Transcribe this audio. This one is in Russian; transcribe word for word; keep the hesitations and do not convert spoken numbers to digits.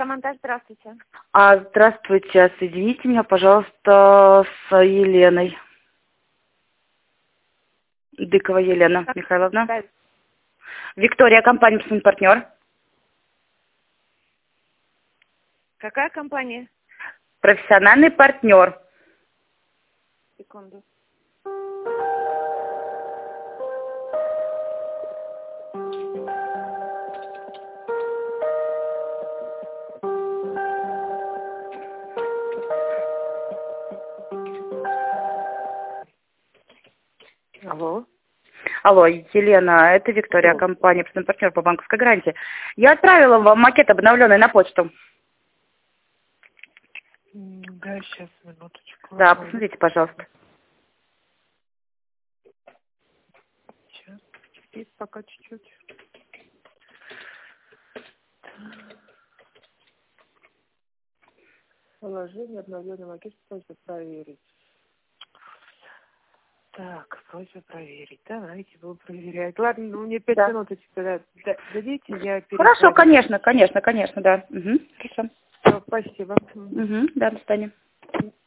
Энергомонтаж, здравствуйте. А, здравствуйте, соедините меня, пожалуйста, с Еленой. Дыкова Елена Как? Михайловна. Да. Виктория, компания «Профессиональный партнер». Какая компания? Профессиональный партнер. Секунду. Алло. Алло, Елена, это Виктория, Алло. компания «Профессиональный партнер» по банковской гарантии. Я отправила вам макет обновленный на почту. Да, сейчас, минуточку. Да, посмотрите, пожалуйста. Сейчас, есть пока чуть-чуть. Положение, обновленный макет, просьба проверить. Так, просьба проверить. Давайте буду проверять. Ладно, ну мне пять Да. минут тогда дадите, я Хорошо, перезвоню. конечно, конечно, конечно, да. Угу, хорошо. Всё, спасибо. Угу, да, до свидания.